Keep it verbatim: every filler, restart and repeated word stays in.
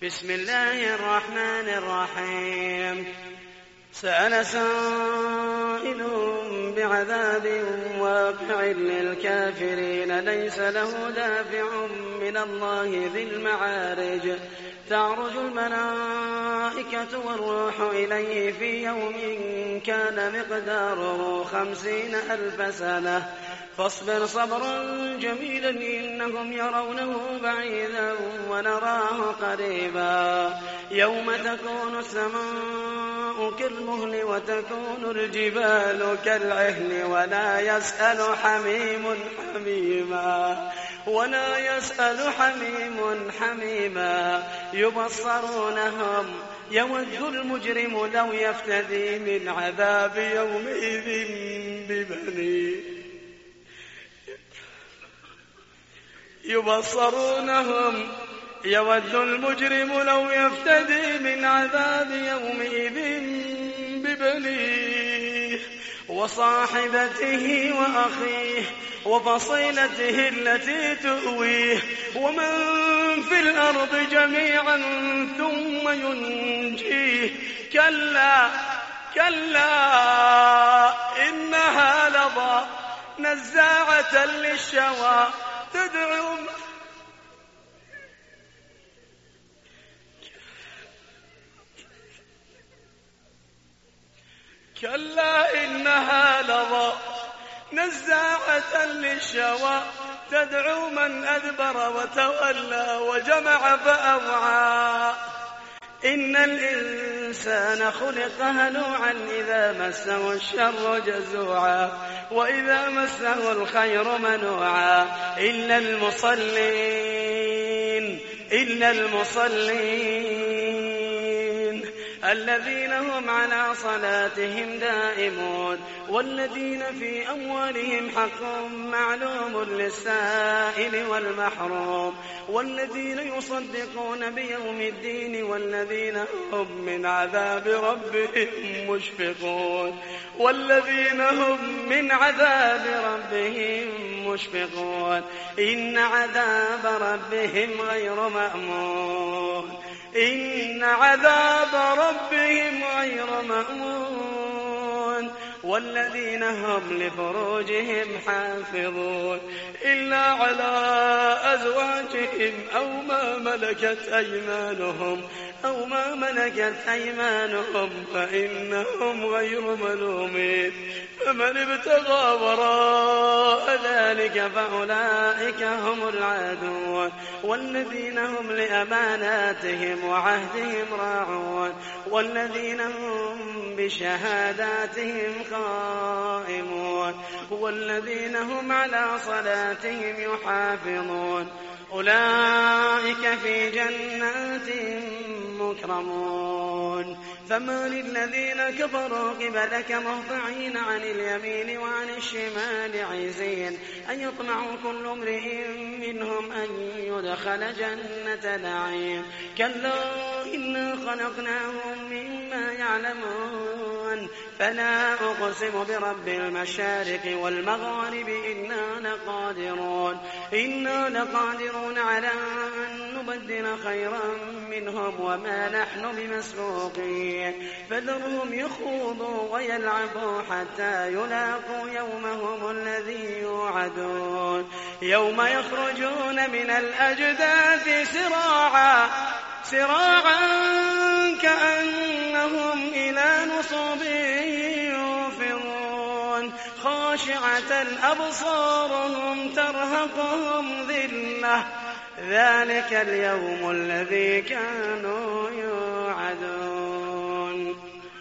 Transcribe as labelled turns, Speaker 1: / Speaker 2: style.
Speaker 1: بسم الله الرحمن الرحيم سأل سائل بعذاب واقع للكافرين ليس له دافع من الله ذي المعارج تعرج الملائكة والروح إليه في يوم كان مقداره خمسين ألف سنة فاصبر صبرا جميلا إنهم يرونه بعيدا ونراه قريبا يوم تكون السماء كالمهل وتكون الجبال كالعهن ولا يسأل حميم حميما ولا يسأل حميم حميما يبصرونهم يود المجرم لو يفتدي من عذاب يومئذ ببنيه يبصرونهم يود المجرم لو يفتدي من عذاب يومئذ ببنيه وصاحبته وأخيه وفصيلته التي تؤويه ومن في الأرض جميعا ثم ينجيه كلا كلا إنها لظى نزاعة للشوى تدعو كلا إنها لظى نزاعة للشوى تدعو من أدبر وتولى وجمع فأوعى إن الإنسان خلق هلوعا إذا مسه الشر جزوعا وإذا مسه الخير منوعا إلا المصلين إلا المصلين الذين هم على صلاتهم دائمون والذين في أموالهم حق معلوم للسائل والمحروم والذين يصدقون بيوم الدين والذين هم من عذاب ربهم مشفقون والذين هم من عذاب ربهم مشفقون إن عذاب ربهم غير مأمون إن عذاب ربهم غير مأمون والذين هم لفروجهم حافظون إلا على أزواجهم أو ما ملكت أيمانهم أو ما ملكت أيمانهم فإنهم غير ملومين فمن ابتغى وراء ذلك فأولئك هم العادون والذين هم لأماناتهم وعهدهم راعون والذين هم بشهاداتهم قائمون والذين هم على صلاتهم يحافظون أولئك في جنات مكرمون فما للذين كفروا قبلك مهطعين عن اليمين وعن الشمال عزين أن يطمع كل امرئ منهم أن يدخل جنة نعيم كلا إنا خلقناهم مما يعلمون فلا أقسم برب المشارق والمغارب إنا لقادرون إنا لقادرون على أن نبدل خيرا منهم وما نحن بمسبوقين فذرهم يخوضوا ويلعبوا حتى يلاقوا يومهم الذي يوعدون يوم يخرجون من الأجداث سراعا سراعا كأنهم إلى نصب يوفضون خاشعة أبصارهم ترهقهم ذلة ذلك اليوم الذي كانوا يوعدون.